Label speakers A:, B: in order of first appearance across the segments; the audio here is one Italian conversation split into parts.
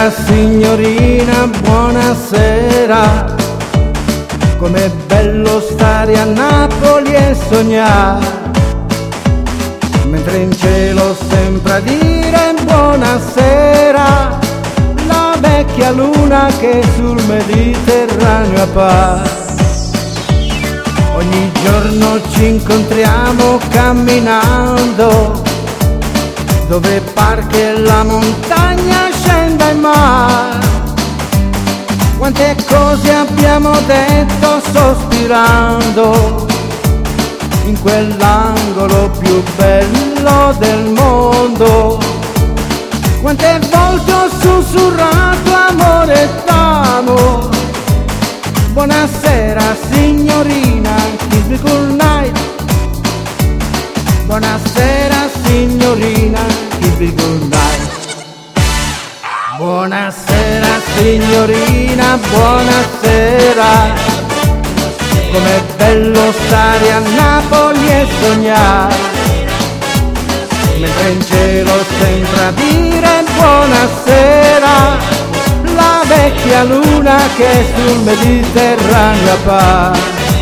A: Buonasera signorina, buonasera. Com'è bello stare a Napoli e sognare, mentre in cielo sempre a dire buonasera la vecchia luna che sul Mediterraneo appare. Ogni giorno ci incontriamo camminando, dove par che la montagna scenda in mare. Quante cose abbiamo detto sospirando, in quell'angolo più bello del mondo. Quante volte ho sussurrato amore d'amo. Buonasera signorina, kiss me good night. Buonasera signorina, kiss me good night. Buonasera signorina, buonasera. Com'è bello stare a Napoli e sognare, mentre in cielo sempre a dire buonasera la vecchia luna che sul Mediterraneo appare.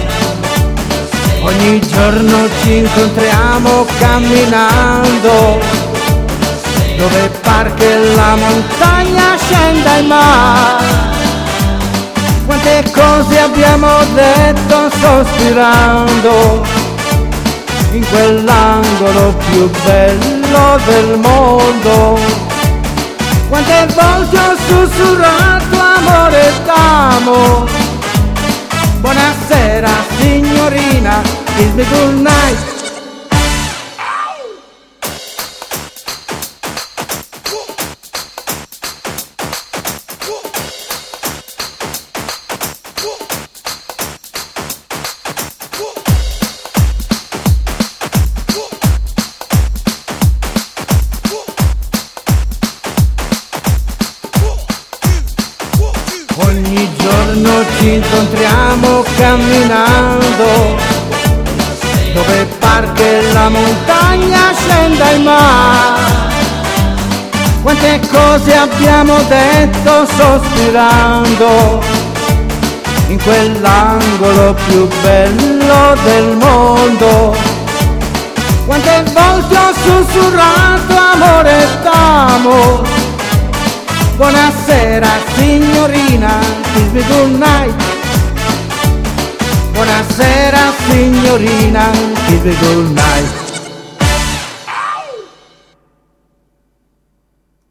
A: Ogni giorno ci incontriamo camminando, dove par che la montagna scenda in mare. Quante cose abbiamo detto sospirando, in quell'angolo più bello del mondo. Quante volte ho sussurrato amore d'amo. Buonasera signorina, kiss me good night. Ogni giorno ci incontriamo camminando, dove par che la montagna scenda in mare. Quante cose abbiamo detto sospirando, in quell'angolo più bello del mondo. Quante volte ho sussurrato amore d'amo. Buonasera signorina, kiss me good night. Buonasera signorina, kiss me good night.